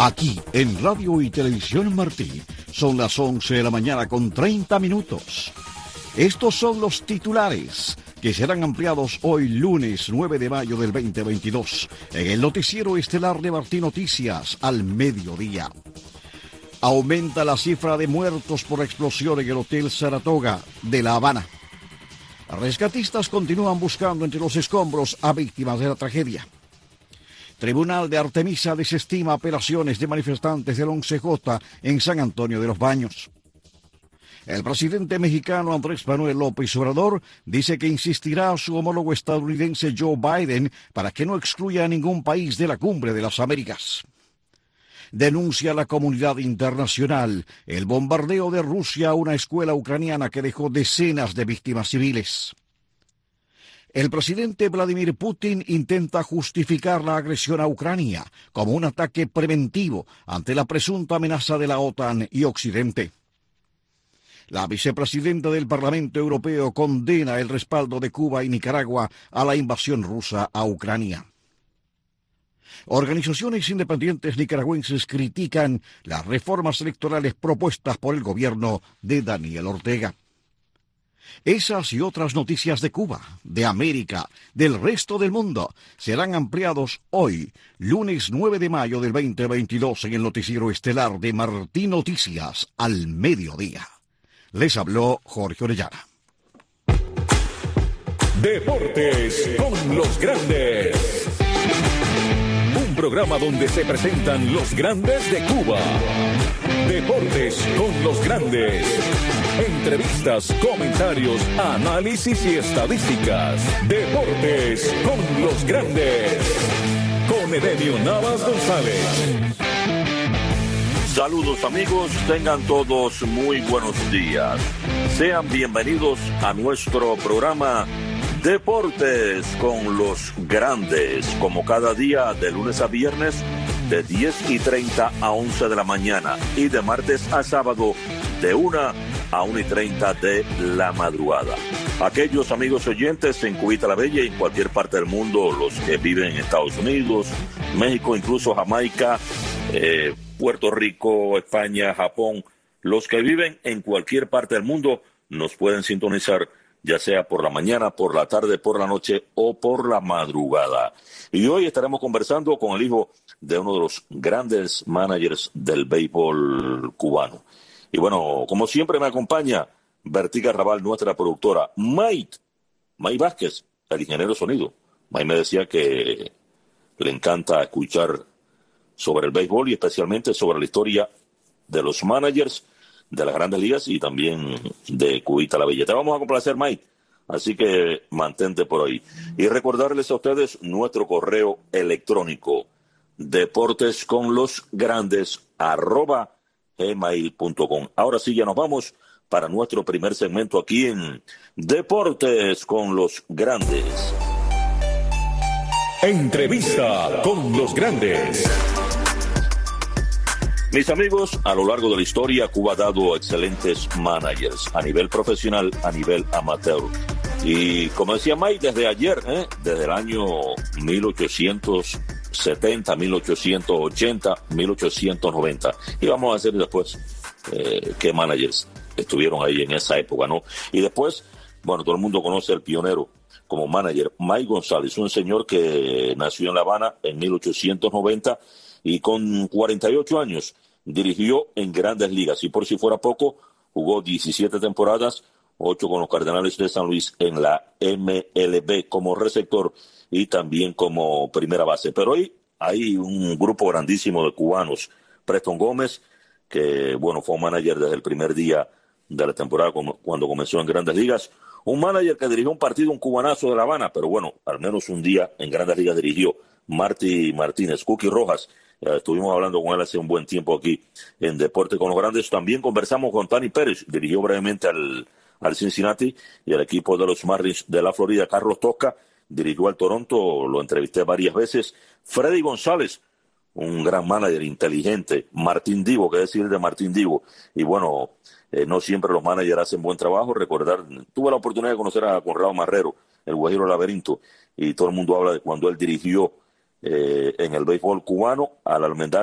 Aquí, en Radio y Televisión Martí, son las 11 de la mañana con 30 minutos. Estos son los titulares que serán ampliados hoy lunes 9 de mayo del 2022 en el noticiero estelar de Martí Noticias al mediodía. Aumenta la cifra de muertos por explosión en el Hotel Saratoga de La Habana. Rescatistas continúan buscando entre los escombros a víctimas de la tragedia. Tribunal de Artemisa desestima apelaciones de manifestantes del 11J en San Antonio de los Baños. El presidente mexicano Andrés Manuel López Obrador dice que insistirá a su homólogo estadounidense Joe Biden para que no excluya a ningún país de la Cumbre de las Américas. Denuncia la comunidad internacional el bombardeo de Rusia a una escuela ucraniana que dejó decenas de víctimas civiles. El presidente Vladimir Putin intenta justificar la agresión a Ucrania como un ataque preventivo ante la presunta amenaza de la OTAN y Occidente. La vicepresidenta del Parlamento Europeo condena el respaldo de Cuba y Nicaragua a la invasión rusa a Ucrania. Organizaciones independientes nicaragüenses critican las reformas electorales propuestas por el gobierno de Daniel Ortega. Esas y otras noticias de Cuba, de América, del resto del mundo, serán ampliados hoy, lunes 9 de mayo del 2022, en el noticiero estelar de Martí Noticias al mediodía. Les habló Jorge Orellana. Deportes con los grandes. Un programa donde se presentan los grandes de Cuba. Deportes con los grandes. Entrevistas, comentarios, análisis y estadísticas. Deportes con los grandes. Con Edenio Navas González. Saludos amigos, tengan todos muy buenos días. Sean bienvenidos a nuestro programa Deportes con los grandes, como cada día de lunes a viernes de 10:30 a 11 de la mañana y de martes a sábado de 1 a 1:30 de la madrugada. Aquellos amigos oyentes en Cubita la Bella y en cualquier parte del mundo, los que viven en Estados Unidos, México, incluso Jamaica, Puerto Rico, España, Japón, los que viven en cualquier parte del mundo nos pueden sintonizar, ya sea por la mañana, por la tarde, por la noche o por la madrugada. Y hoy estaremos conversando con el hijo de uno de los grandes managers del béisbol cubano. Y bueno, como siempre me acompaña Bertica Raval, nuestra productora, May Vázquez, el ingeniero de sonido. May me decía que le encanta escuchar sobre el béisbol y especialmente sobre la historia de los managers de las grandes ligas y también de Cubita la Bella. Te vamos a complacer, Mike, así que mantente por ahí. Y recordarles a ustedes nuestro correo electrónico, deportesconlosgrandes@gmail.com. Ahora sí, ya nos vamos para nuestro primer segmento aquí en Deportes con los Grandes. Entrevista con los grandes. Mis amigos, a lo largo de la historia, Cuba ha dado excelentes managers a nivel profesional, a nivel amateur. Y como decía Mike, desde ayer, desde el año 1870, 1880, 1890. Y vamos a hacer después qué managers estuvieron ahí en esa época, ¿no? Y después, bueno, todo el mundo conoce al pionero como manager, Mike González, un señor que nació en La Habana en 1890 y con 48 años dirigió en grandes ligas. Y por si fuera poco, jugó 17 temporadas, 8 con los Cardenales de San Luis en la MLB como receptor y también como primera base. Pero hoy hay un grupo grandísimo de cubanos. Preston Gómez, que bueno, fue un manager desde el primer día de la temporada cuando comenzó en grandes ligas. Un manager que dirigió un partido, un cubanazo de La Habana, pero bueno, al menos un día en grandes ligas dirigió. Marty Martínez, Cookie Rojas. Estuvimos hablando con él hace un buen tiempo aquí en Deporte con los Grandes. También conversamos con Tani Pérez, dirigió brevemente al Cincinnati y al equipo de los Marlins de la Florida. Carlos Tosca dirigió al Toronto, lo entrevisté varias veces. Freddy González, un gran manager, inteligente. Martín Divo, qué decir de Martín Divo. Y bueno, no siempre los managers hacen buen trabajo. Tuve la oportunidad de conocer a Conrado Marrero, el Guajiro Laberinto, y todo el mundo habla de cuando él dirigió en el béisbol cubano al Almendares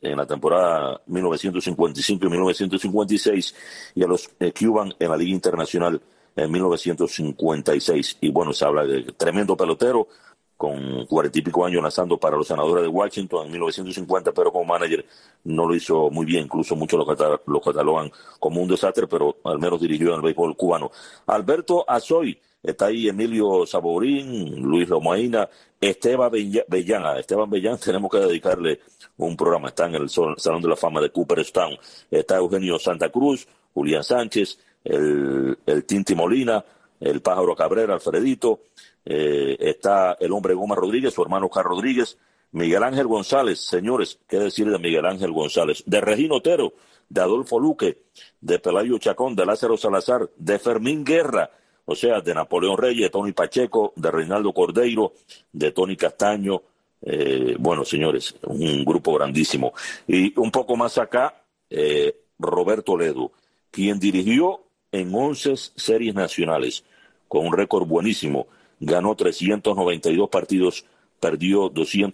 en la temporada 1955 y 1956 y a los Cuban en la Liga Internacional en 1956. Y bueno, se habla de tremendo pelotero con 40 y pico años lanzando para los Senadores de Washington en 1950, pero como manager no lo hizo muy bien, incluso muchos lo catalogan como un desastre, pero al menos dirigió en el béisbol cubano. Alberto Azoy, está ahí Emilio Saborín, Luis Romaina, Esteban Bellán, tenemos que dedicarle un programa, está en el Salón de la Fama de Cooperstown, está Eugenio Santa Cruz, Julián Sánchez, el Tinti Molina, el Pájaro Cabrera, Alfredito, está el hombre Gómez Rodríguez, su hermano Carlos Rodríguez, Miguel Ángel González, señores, ¿qué decir de Miguel Ángel González? De Regino Otero, de Adolfo Luque, de Pelayo Chacón, de Lázaro Salazar, de Fermín Guerra, o sea, de Napoleón Reyes, de Tony Pacheco, de Reinaldo Cordeiro, de Tony Castaño, bueno, señores, un grupo grandísimo. Y un poco más acá, Roberto Ledo, quien dirigió en 11 series nacionales, con un récord buenísimo, ganó 392 partidos, perdió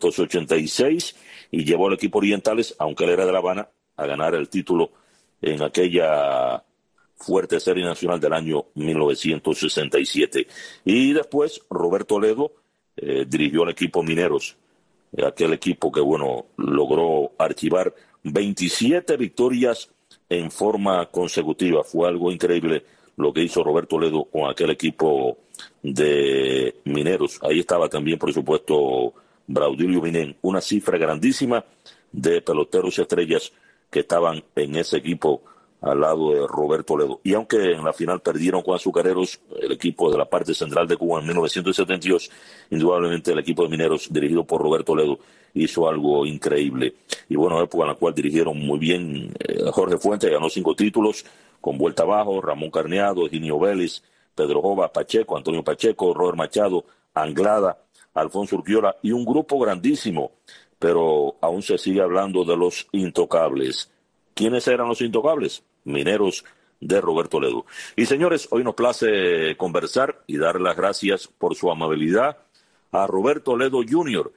286 y llevó al equipo Orientales, aunque él era de La Habana, a ganar el título en aquella fuerte serie nacional del año 1967. Y después Roberto Ledo dirigió al equipo Mineros, aquel equipo que, bueno, logró archivar 27 victorias en forma consecutiva. Fue algo increíble lo que hizo Roberto Ledo con aquel equipo de Mineros. Ahí estaba también, por supuesto, Braudilio Vinén, una cifra grandísima de peloteros estrellas que estaban en ese equipo al lado de Roberto Ledo. Y aunque en la final perdieron con Azucareros, el equipo de la parte central de Cuba en 1972, indudablemente el equipo de Mineros, dirigido por Roberto Ledo, hizo algo increíble. Y bueno, época en la cual dirigieron muy bien. Jorge Fuentes ganó 5 títulos con vuelta abajo, Ramón Carneado, Eugenio Vélez, Pedro Jova, Pacheco, Antonio Pacheco, Robert Machado, Anglada, Alfonso Urquiola y un grupo grandísimo, pero aún se sigue hablando de los intocables. ¿Quiénes eran los intocables? Mineros de Roberto Ledo. Y señores, hoy nos place conversar y dar las gracias por su amabilidad a Roberto Ledo Jr.,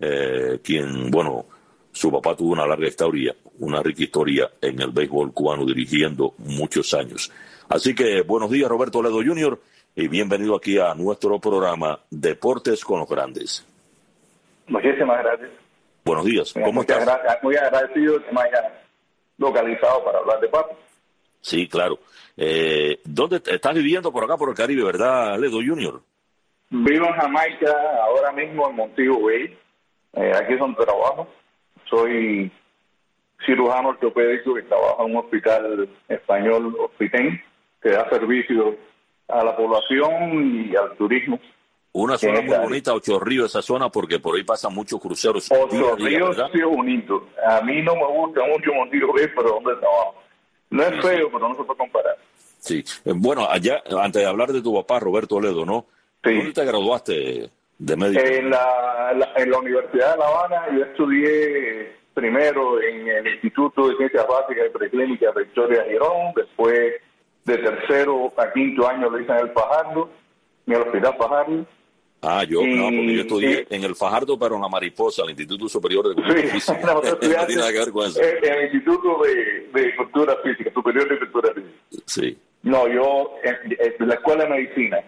quien, bueno, su papá tuvo una larga historia, una rica historia en el béisbol cubano, dirigiendo muchos años. Así que buenos días, Roberto Ledo Jr., y bienvenido aquí a nuestro programa Deportes con los Grandes. Muchísimas gracias. Buenos días, ¿cómo estás? Gracias. Muy agradecido que me haya localizado para hablar de papi. Sí, claro. ¿Dónde estás viviendo? Por acá, por el Caribe, ¿verdad, Ledo Jr.? Vivo en Jamaica, ahora mismo en Montego Bay. Aquí es donde trabajo. Soy cirujano ortopédico que trabaja en un hospital español, Hospitén, que da servicio a la población y al turismo. Una zona muy bonita, Ocho Ríos, esa zona, porque por ahí pasan muchos cruceros. Ocho Ríos sí es bonito. A mí no me gusta mucho Montego Bay, pero donde trabajo. No es feo, pero no se puede comparar. Sí. Bueno, allá, antes de hablar de tu papá, Roberto Ledo, ¿no? Sí. ¿Dónde te graduaste de médico? En la Universidad de La Habana. Yo estudié primero en el Instituto de Ciencias Básicas y Preclínicas Victoria Girón, después de tercero a quinto año lo hice en el Fajardo, en el Hospital Fajardo. Porque yo estudié en el Fajardo, pero en la Mariposa, el Instituto Superior de Cultura Física. No tiene nada que ver con eso. En el Instituto de Cultura Física, Superior de Cultura Física. Sí. No, yo en la Escuela de Medicina.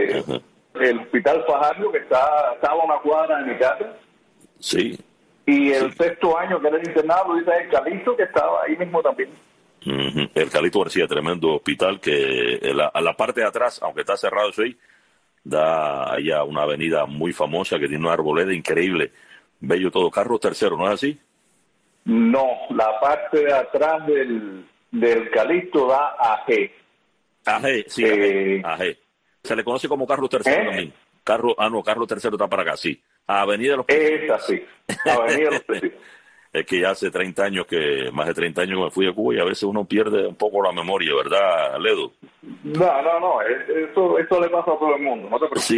El Hospital Fajardo, que estaba a una cuadra de mi casa. Sí. Y el sexto año, que era el internado, dice el Calixto, que estaba ahí mismo también. El Calixto García, tremendo hospital que a la parte de atrás, aunque está cerrado eso ahí, da allá una avenida muy famosa que tiene una arboleda increíble, bello todo. Carlos III, ¿no es así? No, la parte de atrás del Calixto da a G. A G, sí, a G. Se le conoce como Carlos III también. Carlos III está para acá, sí. Avenida de los Presidentes. Esa sí, Avenida de los Presidentes. Es que ya hace más de 30 años que me fui a Cuba y a veces uno pierde un poco la memoria, ¿verdad, Ledo? No, eso le pasa a todo el mundo, no te preocupes.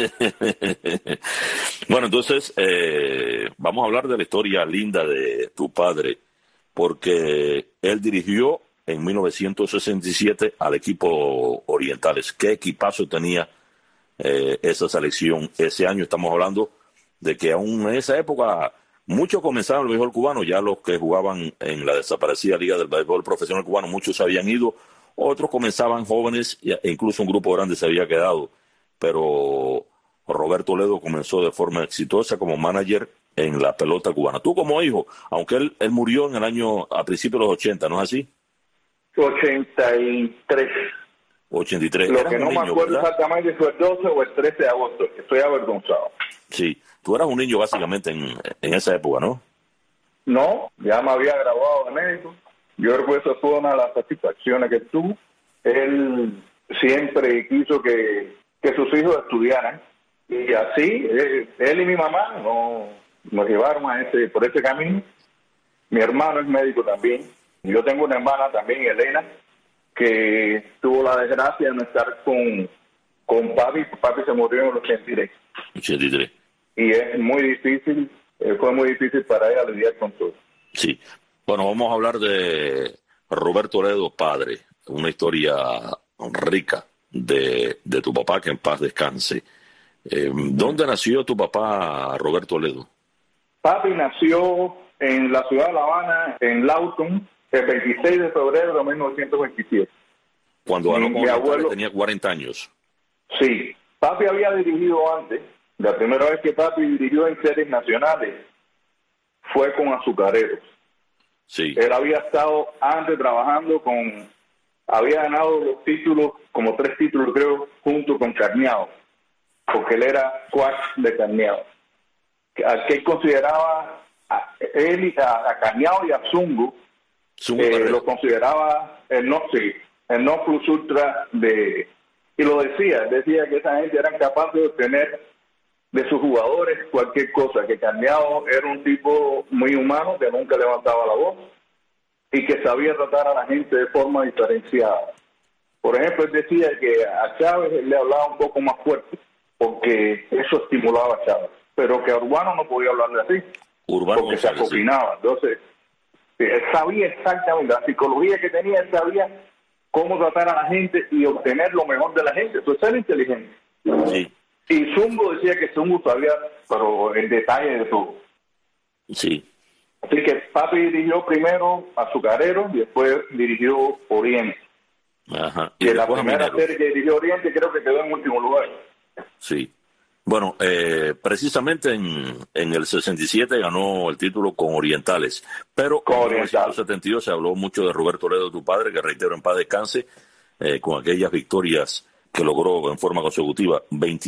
Sí. Bueno, entonces, vamos a hablar de la historia linda de tu padre, porque él dirigió en 1967 al equipo Orientales. ¿Qué equipazo tenía esa selección ese año? Estamos hablando de que aún en esa época Muchos comenzaron el béisbol cubano, ya los que jugaban en la desaparecida Liga del Béisbol Profesional Cubano, muchos se habían ido, otros comenzaban jóvenes e incluso un grupo grande se había quedado, pero Roberto Ledo comenzó de forma exitosa como manager en la pelota cubana. Tú como hijo, aunque él murió a principios de los 80, ¿no es así? 83. 83. Lo que no me acuerdo, ¿verdad?, exactamente fue el 12 o el 13 de agosto. Estoy avergonzado. Sí, tú eras un niño básicamente en esa época, ¿no? No, ya me había graduado de médico. Yo creo que eso fue una de las satisfacciones que tuvo. Él siempre quiso que sus hijos estudiaran. Y así, él y mi mamá nos llevaron por ese camino. Mi hermano es médico también. Yo tengo una hermana también, Elena, que tuvo la desgracia de no estar con papi. Papi se murió en el 83. 83. Y es muy difícil, fue muy difícil para ella lidiar con todo. Sí. Bueno, vamos a hablar de Roberto Ledo, padre. Una historia rica de tu papá, que en paz descanse. ¿Dónde nació tu papá, Roberto Ledo? Papi nació en la ciudad de La Habana, en Lawton, el 26 de febrero de 1927. Cuando ganó con mi abuelo tenía 40 años. Sí, papi había dirigido antes. La primera vez que papi dirigió en series nacionales fue con Azucareros. Sí. Él había estado antes trabajando había ganado los títulos, como 3 títulos creo, junto con Carneado, porque él era coach de Carneado. Que él consideraba, a Carneado y a Zungo, lo consideraba el no plus ultra y lo decía que esa gente eran capaces de obtener de sus jugadores cualquier cosa, que Carneado era un tipo muy humano, que nunca levantaba la voz y que sabía tratar a la gente de forma diferenciada. Por ejemplo, él decía que a Chávez él le hablaba un poco más fuerte, porque eso estimulaba a Chávez, pero que a Urbano no podía hablarle así, porque se acoginaba. Entonces, él sabía exactamente la psicología que tenía, él sabía cómo tratar a la gente y obtener lo mejor de la gente. Eso es ser inteligente. Sí. Y Zungo decía que Zungo sabía, pero el detalle de todo. Sí. Así que papi dirigió primero Azucareros y después dirigió Oriente. Ajá. Y la primera serie que dirigió Oriente creo que quedó en último lugar. Sí. Bueno, precisamente en el 67 ganó el título con Orientales, pero en 1972 se habló mucho de Roberto Ledo, tu padre, que reitero en paz descanse, con aquellas victorias que logró en forma consecutiva,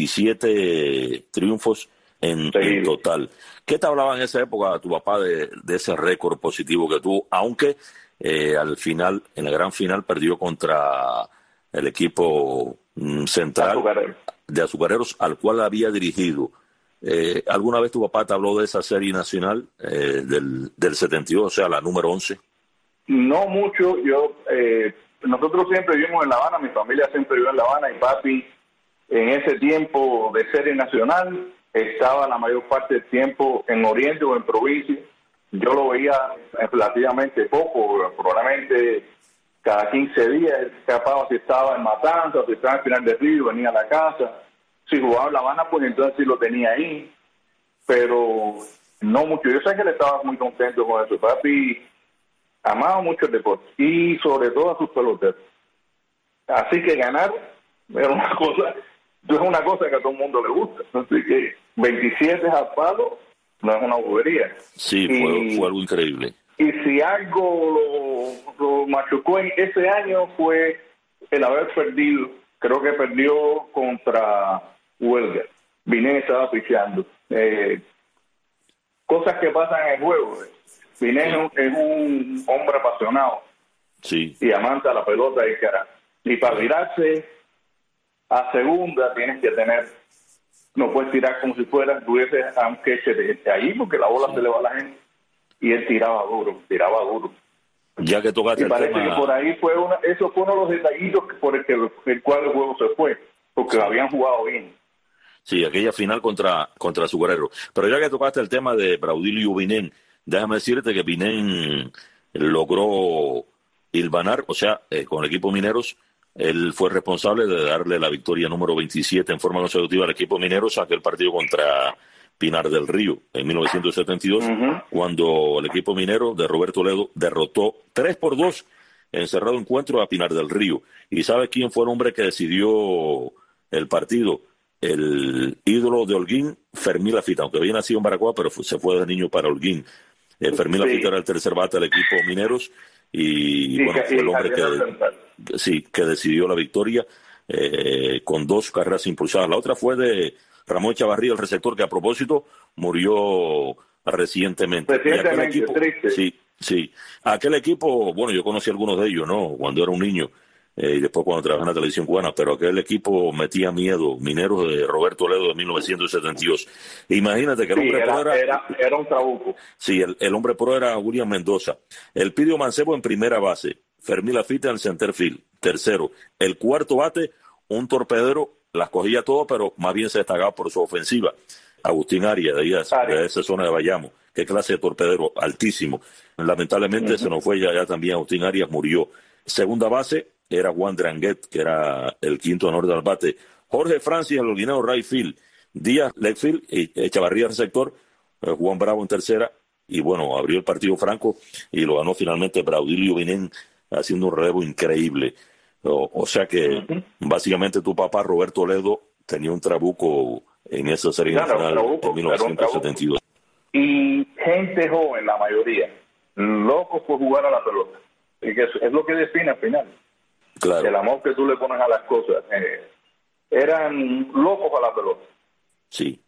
27 triunfos en total. ¿Qué te hablaba en esa época tu papá de ese récord positivo que tuvo, aunque al final, en la gran final, perdió contra el equipo central de Azucareros, al cual había dirigido? ¿Alguna vez tu papá te habló de esa serie nacional del 72, o sea, la número 11? No mucho. Nosotros siempre vivimos en La Habana, mi familia siempre vivió en La Habana, y papi en ese tiempo de serie nacional estaba la mayor parte del tiempo en Oriente o en provincia. Yo lo veía relativamente poco, probablemente cada 15 días. Él escapaba si estaba en Matanzas, si estaba en Final del Río, venía a la casa. Si jugaba en La Habana, pues entonces sí lo tenía ahí, pero no mucho. Yo sé que él estaba muy contento con eso. Papi amaba mucho el deporte y sobre todo a sus peloteros. Así que ganar era una cosa que a todo el mundo le gusta. Así que 27 al palo no es una bobería. Sí, fue algo increíble. Y si algo lo machucó en ese año fue el haber perdido. Creo que perdió contra Huelga. Binén estaba picheando. Cosas que pasan en el juego. Binén es un hombre apasionado. Sí. Y amante a la pelota y cara. Y para virarse a segunda tienes que no puedes tirar como si tuviese a un catcher de ahí, porque la bola se le va a la gente. Y él tiraba duro. Ya que tocaste el tema, que por ahí eso fue uno de los detallitos por el cual el juego se fue, porque lo habían jugado bien. Sí, aquella final contra Azucareros. Pero ya que tocaste el tema de Braudilio Binén, déjame decirte que Binén logró hilvanar, o sea, con el equipo Mineros, él fue responsable de darle la victoria número 27 en forma consecutiva al equipo Mineros, aquel partido contra Pinar del Río en 1972, cuando el equipo minero de Roberto Ledo derrotó 3-2 en cerrado encuentro a Pinar del Río. ¿Y sabe quién fue el hombre que decidió el partido? El ídolo de Holguín, Fermín Lafita, aunque había nacido en Baracoa, pero se fue de niño para Holguín. Fermín Lafita era el tercer bate del equipo Mineros y bueno, fue el hombre que decidió la victoria con 2 carreras impulsadas. La otra fue de Ramón Chavarría, el receptor, que a propósito murió recientemente. Y aquel equipo, sí. Aquel equipo, bueno, yo conocí a algunos de ellos, ¿no? Cuando era un niño. Y después cuando trabajé en la televisión cubana, pero aquel equipo metía miedo, Mineros de Roberto Ledo de 1972. Imagínate que el hombre pro era un trabuco. Sí, el hombre pro era William Mendoza. El Pidio Mancebo en primera base, Fermín Lafita en el center field, tercero. El cuarto bate, un torpedero, las cogía todo, pero más bien se destacaba por su ofensiva. Agustín Arias, de esa zona de Bayamo. Qué clase de torpedero, altísimo. Lamentablemente se nos fue ya también Agustín Arias, murió. Segunda base era Juan Dranguet, que era el quinto honor del bate. Jorge Francis, el holguinero right field. Díaz, left field, y Echavarría, receptor. Juan Bravo en tercera. Y bueno, abrió el partido franco y lo ganó finalmente Braudilio Vinén, haciendo un relevo increíble. O sea que básicamente tu papá, Roberto Ledo, tenía un trabuco en esa serie nacional en 1972. Y gente joven, la mayoría, locos por jugar a la pelota. Y que es lo que define al final. Claro. El amor que tú le pones a las cosas. Eran locos a la pelota. Sí.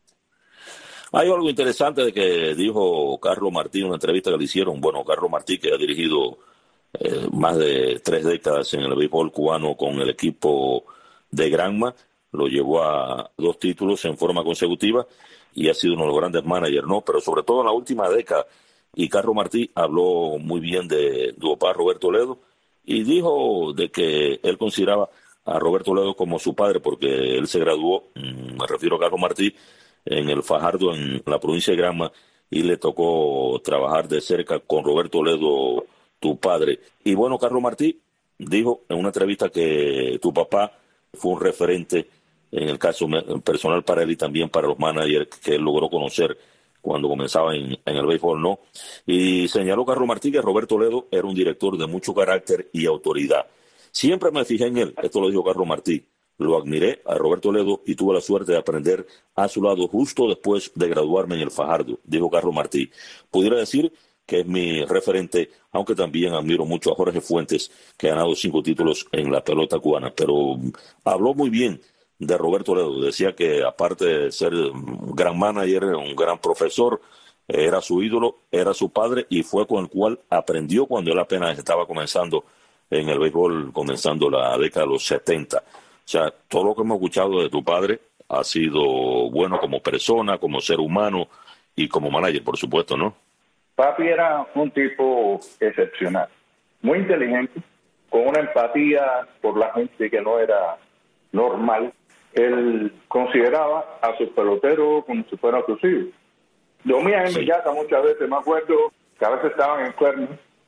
Hay algo interesante de que dijo Carlos Martí en una entrevista que le hicieron. Bueno, Carlos Martí, que ha dirigido más de 3 décadas en el béisbol cubano con el equipo de Granma, lo llevó a 2 títulos en forma consecutiva y ha sido uno de los grandes managers, ¿no? Pero sobre todo en la última década. Y Carlos Martí habló muy bien de tu papá Roberto Ledo y dijo de que él consideraba a Roberto Ledo como su padre porque él se graduó, me refiero a Carlos Martí, en el Fajardo, en la provincia de Granma, y le tocó trabajar de cerca con Roberto Ledo, tu padre. Y bueno, Carlos Martí dijo en una entrevista que tu papá fue un referente en el caso personal para él y también para los managers que él logró conocer cuando comenzaba en el béisbol, ¿no? Y señaló Carlos Martí que Roberto Ledo era un director de mucho carácter y autoridad. Siempre me fijé en él, esto lo dijo Carlos Martí. Lo admiré a Roberto Ledo y tuve la suerte de aprender a su lado justo después de graduarme en el Fajardo, dijo Carlos Martí. Pudiera decir que es mi referente, aunque también admiro mucho a Jorge Fuentes, que ha ganado 5 títulos en la pelota cubana. Pero habló muy bien de Roberto Ledo. Decía que aparte de ser un gran manager, un gran profesor, era su ídolo, era su padre y fue con el cual aprendió cuando él apenas estaba comenzando en el béisbol, comenzando la década de los 70. O sea, todo lo que hemos escuchado de tu padre ha sido bueno como persona, como ser humano y como manager, por supuesto, ¿no? Papi era un tipo excepcional, muy inteligente, con una empatía por la gente que no era normal. Él consideraba a sus peloteros como si fueran sus hijos. Dormía en mi casa muchas veces, me acuerdo que a veces estaban enfermos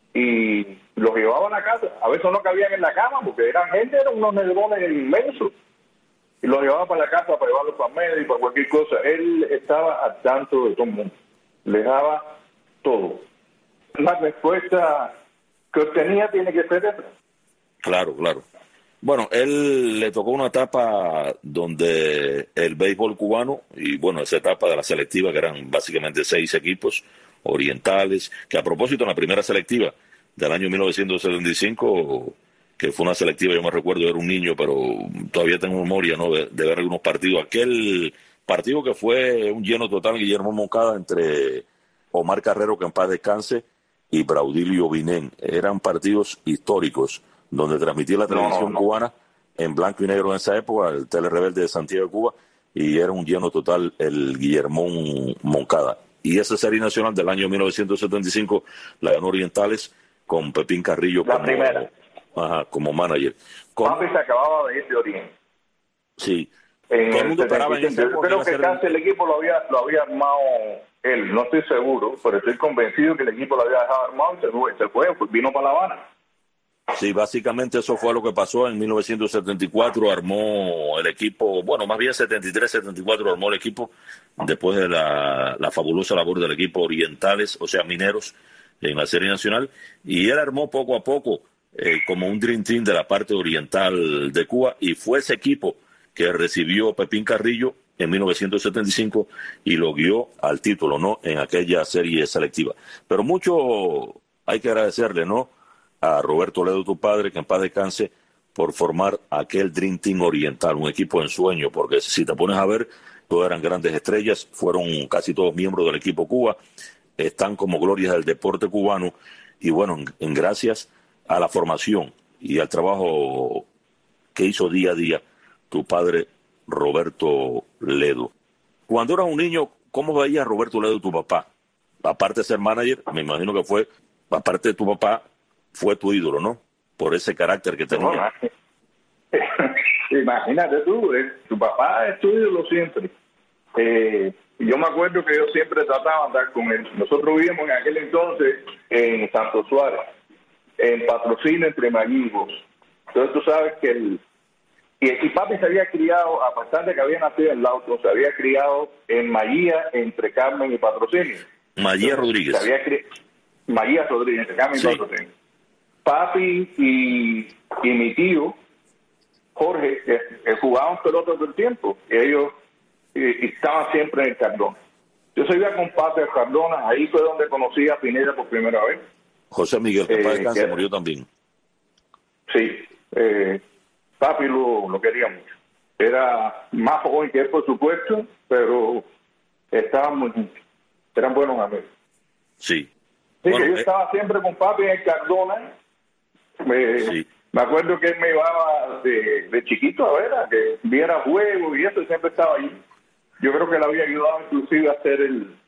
y los llevaban a casa. A veces no cabían en la cama porque eran unos negrones inmensos. Y los llevaba para la casa para llevarlos para medio y para cualquier cosa. Él estaba al tanto de todo el mundo. Le daba todo. La respuesta que obtenía tiene que ser esa. Claro, claro. Bueno, él le tocó una etapa donde el béisbol cubano, y bueno, esa etapa de la selectiva, que eran básicamente 6 equipos orientales, que a propósito en la primera selectiva del año 1975, que fue una selectiva, yo me recuerdo, era un niño, pero todavía tengo memoria, ¿no?, de ver algunos partidos. Aquel partido que fue un lleno total, Guillermo Moncada, entre Omar Carrero, que en paz descanse, y Braudilio Vinén. Eran partidos históricos, donde transmitía la televisión cubana en blanco y negro en esa época, el Telerebelde de Santiago de Cuba, y era un lleno total el Guillermo Moncada. Y esa serie nacional del año 1975 la ganó Orientales con Pepín Carrillo como manager. Papi se acababa de ir de Oriente. Sí. Todo el mundo esperaba en esa época. Yo creo que casi el equipo lo había armado él, no estoy seguro, pero estoy convencido que el equipo lo había dejado armado y se fue, vino para La Habana. Sí, básicamente eso fue lo que pasó en 1974, armó el equipo, bueno, más bien 73-74 armó el equipo, después de la fabulosa labor del equipo Orientales, o sea, Mineros, en la Serie Nacional, y él armó poco a poco como un Dream Team de la parte oriental de Cuba, y fue ese equipo que recibió Pepín Carrillo en 1975 y lo guió al título, ¿no?, en aquella serie selectiva. Pero mucho hay que agradecerle, ¿no?, a Roberto Ledo, tu padre, que en paz descanse, por formar aquel Dream Team oriental, un equipo en sueño, porque si te pones a ver, todas eran grandes estrellas, fueron casi todos miembros del equipo Cuba, están como glorias del deporte cubano, y bueno, en gracias a la formación y al trabajo que hizo día a día tu padre Roberto Ledo. Cuando eras un niño, ¿cómo veías a Roberto Ledo, tu papá? Aparte de ser manager, me imagino que fue, aparte de tu papá, fue tu ídolo, ¿no? Por ese carácter que tenía. Imagínate tú, tu papá es tu ídolo siempre. Yo me acuerdo que yo siempre trataba de andar con él. Nosotros vivíamos en aquel entonces en Santo Suárez, en Patrocinio, entre Mayigos. Entonces tú sabes que y papi se había criado, a pesar de que había nacido en Lauto, se había criado en Maguía, entre Carmen y Patrocinio. Maguía Rodríguez. Maguía Rodríguez, entre Carmen y Patrocinio. Papi y mi tío, Jorge, que jugaban pelota todo el tiempo. Ellos estaban siempre en el Cardona. Yo se iba con papi al Cardona, ahí fue donde conocí a Pineda por primera vez. José Miguel, que para descanse, murió también. Sí, papi lo quería mucho. Era más joven que él, por supuesto, pero eran buenos amigos. Sí. Sí, bueno, que yo estaba siempre con papi en el Cardona. Me acuerdo que él me llevaba de chiquito a ver, a que viera juegos y eso, y siempre estaba allí. Yo creo que le había ayudado inclusive a hacer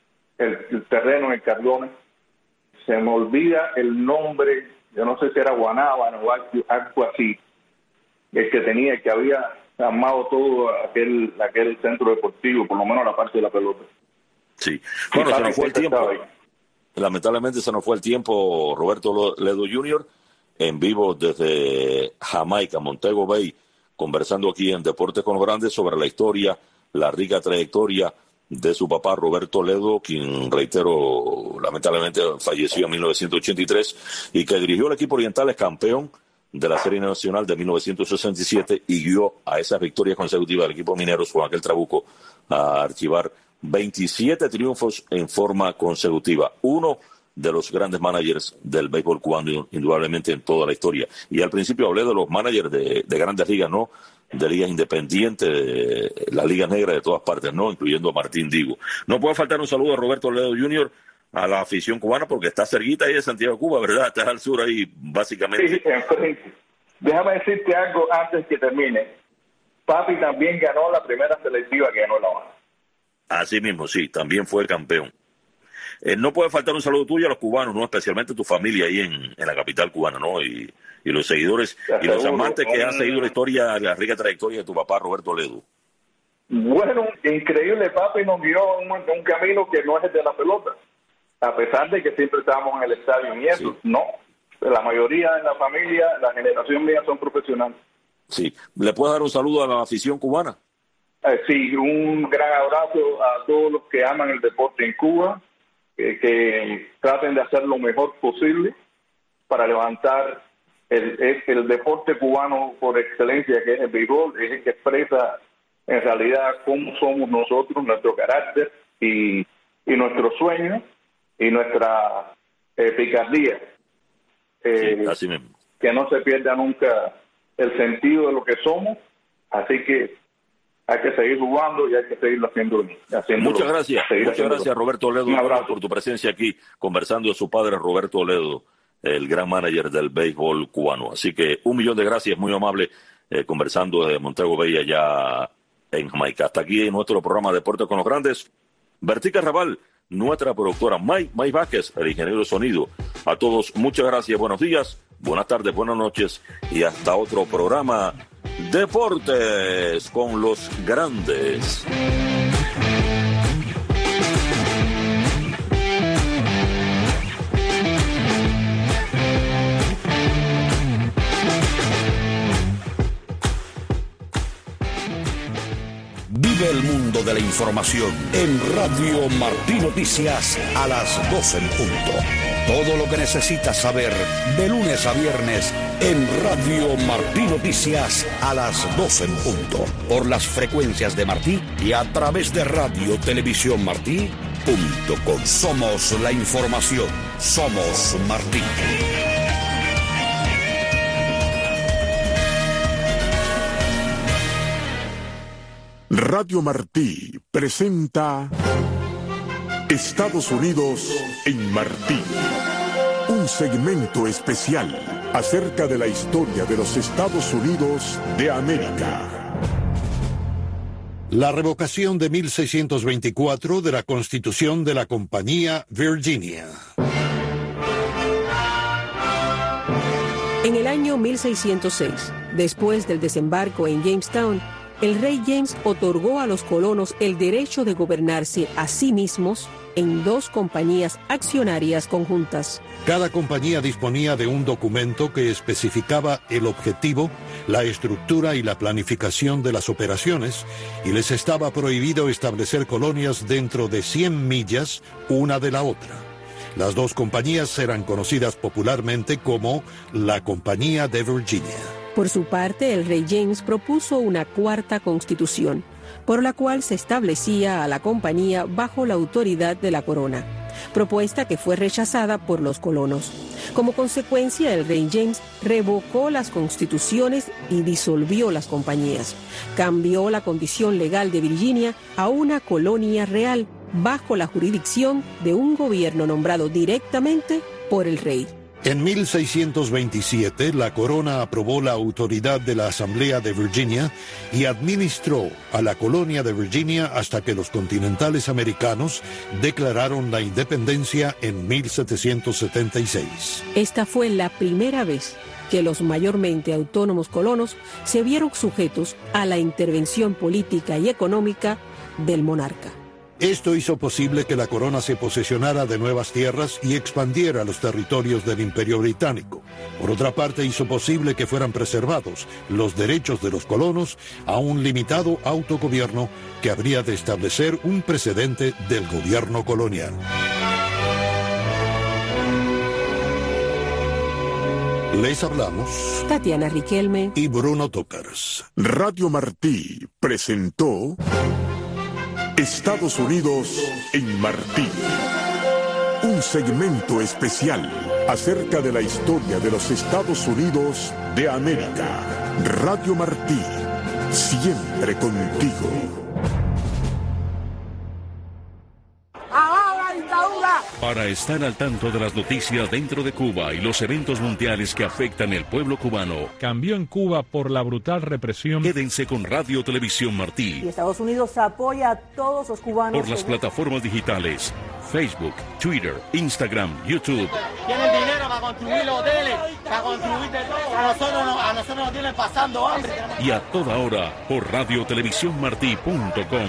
el terreno en el Cardona. Se me olvida el nombre, yo no sé si era Guanábana o algo así, el que tenía, el que había armado todo aquel centro deportivo, por lo menos la parte de la pelota. Sí, bueno, se nos fue el tiempo. Lamentablemente se nos fue el tiempo, Roberto Ledo Jr., en vivo desde Jamaica, Montego Bay, conversando aquí en Deportes con los Grandes sobre la historia, la rica trayectoria de su papá Roberto Ledo, quien, reitero, lamentablemente falleció en 1983 y que dirigió el equipo Orientales, campeón de la Serie Nacional de 1967, y guió a esas victorias consecutivas del equipo Mineros con aquel trabuco a archivar 27 triunfos en forma consecutiva. Uno de los grandes managers del béisbol cubano, indudablemente, en toda la historia. Y al principio hablé de los managers de grandes ligas, ¿no? De ligas independientes, de las ligas negras de todas partes, ¿no? Incluyendo a Martín Digo. No puede faltar un saludo a Roberto Ledo Jr., a la afición cubana, porque está cerquita ahí de Santiago, Cuba, ¿verdad? Estás al sur ahí, básicamente. Sí, déjame decirte algo antes que termine. Papi también ganó la primera selectiva que ganó La Habana. Así mismo, sí, también fue campeón. No puede faltar un saludo tuyo a los cubanos, ¿no? Especialmente tu familia ahí en la capital cubana, ¿no? Y los seguidores y los amantes que han seguido la historia, la rica trayectoria de tu papá Roberto Ledo. Bueno, increíble, papi nos guió un camino que no es el de la pelota. A pesar de que siempre estábamos en el estadio y eso, sí. No. La mayoría de la familia, la generación mía, son profesionales. Sí. ¿Le puedes dar un saludo a la afición cubana? Sí, un gran abrazo a todos los que aman el deporte en Cuba, que traten de hacer lo mejor posible para levantar el deporte cubano por excelencia, que es el béisbol, es el que expresa en realidad cómo somos nosotros, nuestro carácter y nuestros sueños y nuestra picardía. Sí, así mismo. Que no se pierda nunca el sentido de lo que somos, así que hay que seguir jugando y hay que seguirlo haciendo. Muchas gracias Roberto Ledo por tu presencia aquí, conversando de su padre Roberto Ledo, el gran manager del béisbol cubano. Así que 1.000.000 de gracias, muy amable, conversando desde Montego Bay allá en Jamaica. Hasta aquí nuestro programa Deportes con los Grandes. Vertica Raval, nuestra productora Mike Vázquez, el ingeniero de sonido. A todos, muchas gracias, buenos días, buenas tardes, buenas noches y hasta otro programa Deportes con los Grandes. información en Radio Martí Noticias a las 12 en punto. Todo lo que necesitas saber de lunes a viernes en Radio Martí Noticias a las 12 en punto. Por las frecuencias de Martí y a través de Radio Televisión Martí.com. Somos la información. Somos Martí. Radio Martí presenta Estados Unidos en Martí, un segmento especial acerca de la historia de los Estados Unidos de América. La revocación de 1624 de la Constitución de la Compañía Virginia. En el año 1606, después del desembarco en Jamestown, el rey James otorgó a los colonos el derecho de gobernarse a sí mismos en 2 compañías accionarias conjuntas. Cada compañía disponía de un documento que especificaba el objetivo, la estructura y la planificación de las operaciones, y les estaba prohibido establecer colonias dentro de 100 millas una de la otra. Las 2 compañías eran conocidas popularmente como la Compañía de Virginia. Por su parte, el rey James propuso una 4ª constitución, por la cual se establecía a la compañía bajo la autoridad de la corona, propuesta que fue rechazada por los colonos. Como consecuencia, el rey James revocó las constituciones y disolvió las compañías. Cambió la condición legal de Virginia a una colonia real bajo la jurisdicción de un gobierno nombrado directamente por el rey. En 1627, la corona aprobó la autoridad de la Asamblea de Virginia y administró a la colonia de Virginia hasta que los continentales americanos declararon la independencia en 1776. Esta fue la primera vez que los mayormente autónomos colonos se vieron sujetos a la intervención política y económica del monarca. Esto hizo posible que la corona se posesionara de nuevas tierras y expandiera los territorios del Imperio Británico. Por otra parte, hizo posible que fueran preservados los derechos de los colonos a un limitado autogobierno que habría de establecer un precedente del gobierno colonial. Les hablamos Tatiana Riquelme y Bruno Tócars. Radio Martí presentó Estados Unidos en Martí, un segmento especial acerca de la historia de los Estados Unidos de América. Radio Martí, siempre contigo. Para estar al tanto de las noticias dentro de Cuba y los eventos mundiales que afectan el pueblo cubano, cambió en Cuba por la brutal represión. Quédense con Radio Televisión Martí. Y Estados Unidos apoya a todos los cubanos por las plataformas digitales Facebook, Twitter, Instagram, YouTube. Tienen dinero para construir los hoteles, para construir de todo. A nosotros nos tienen pasando hambre. Y a toda hora por RadioTelevisiónMartí.com.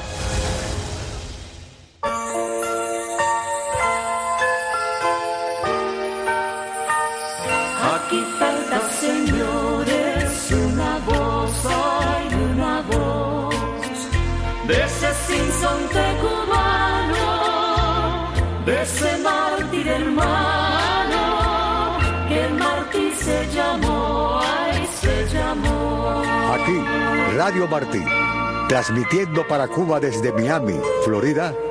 Aquí falta, señores, una voz, hay una voz de ese sinsonte cubano, de ese mártir hermano, que Martí se llamó, ay, se llamó. Aquí, Radio Martí, transmitiendo para Cuba desde Miami, Florida,